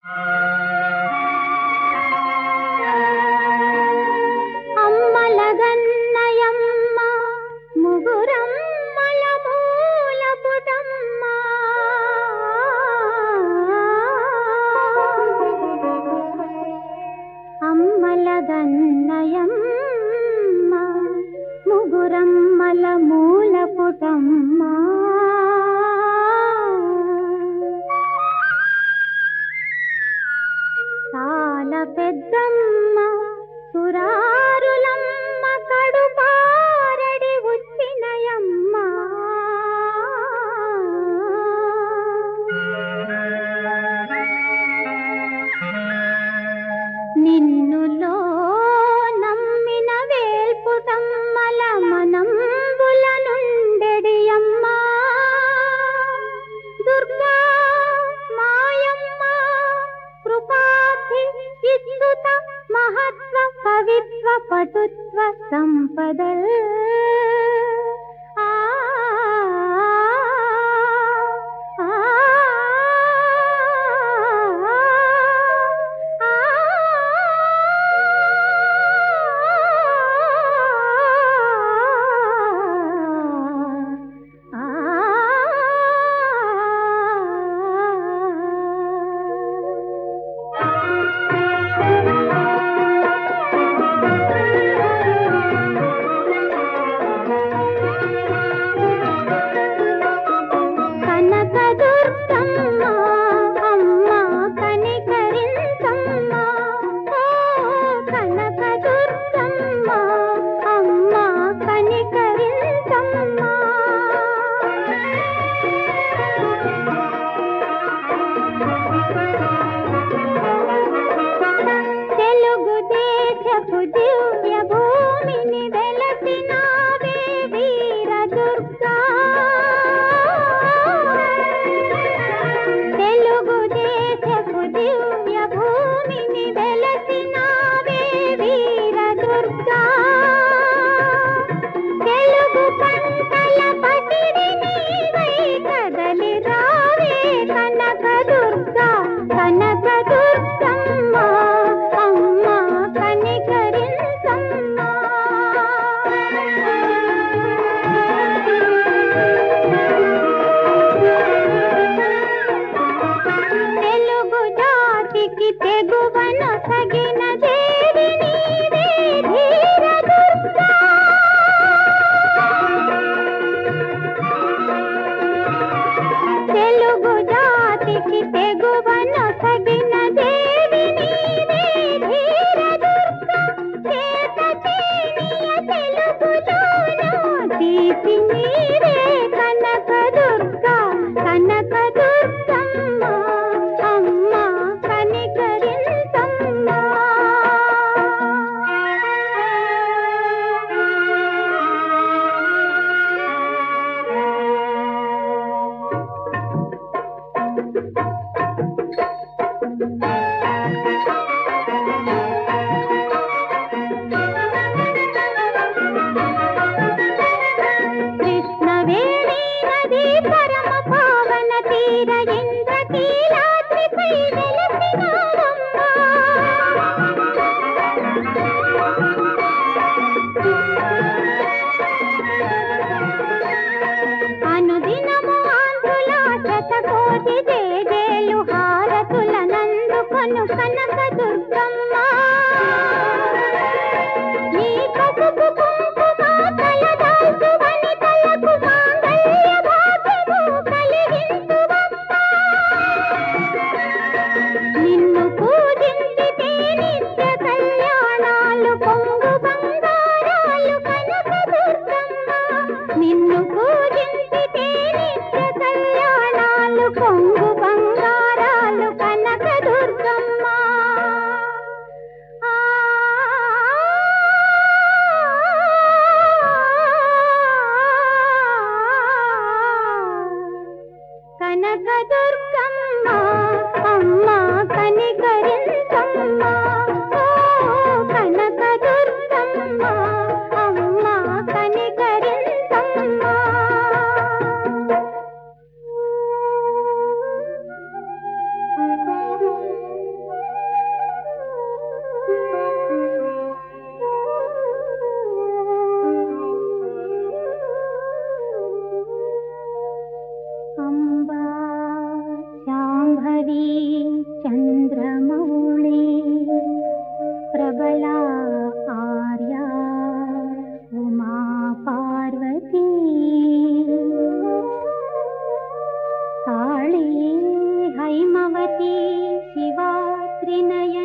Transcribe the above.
అమ్మలగన్నయమ్మ ముగురమ్మల మూలపుటమ్మ అమ్మలగన్నయమ్మ ముగురమ్మల మూలపుటమ్మ చాలా పెద్దమ్మ సురారులమ్మ కడుపారడి వచ్చినయమ్మ నిన్నులో నమ్మిన వేల్పుటమ్మల మనంబుల నుండెడియమ్మ దుర్గా మాయమ్మ కృపాధి ఇచ్చుత మహత్వ కవిత్వ పటుత్వ సంపదల్ దివ్య భూమిని వెలసినావే వీర దుర్గా తెలుగు దేశపు దివ్య భూమిని వెలసినావే వీర దుర్గా తెలుగు పంటల పసిడి నీవై కదలి రావే కనక దుర్గా కనక దుర్గమ్మ అమ్మ కనికరించమ్మా తెలుగు జాతికి తెగువను తగిన దేవి నీవే ధీర దుర్గా తెలుగు జాతికి తెగువను తగిన దేవి నీవే ధీర దుర్గా చేత తేనియ తెలుగులోన తీసి నీవే కనక దుర్గా కనక దుర్గమ్మ అమ్మ కనికరించమ్మా కృష్ణవేణి నది పరమ పావన తీర ఇంద్రకీలాద్రిపై వెలసినావమ్మా అనుదినము ఆంధ్రుల శతకోటి జేజేలు హారతులనందుకొను కనక దుర్గమ్మ నీ పసుపు కుంకుమ కలదాల్చు వనితలకు మాంగళ్య భాగ్యము కలిగించువమ్మా నిన్ను శివా త్రినయన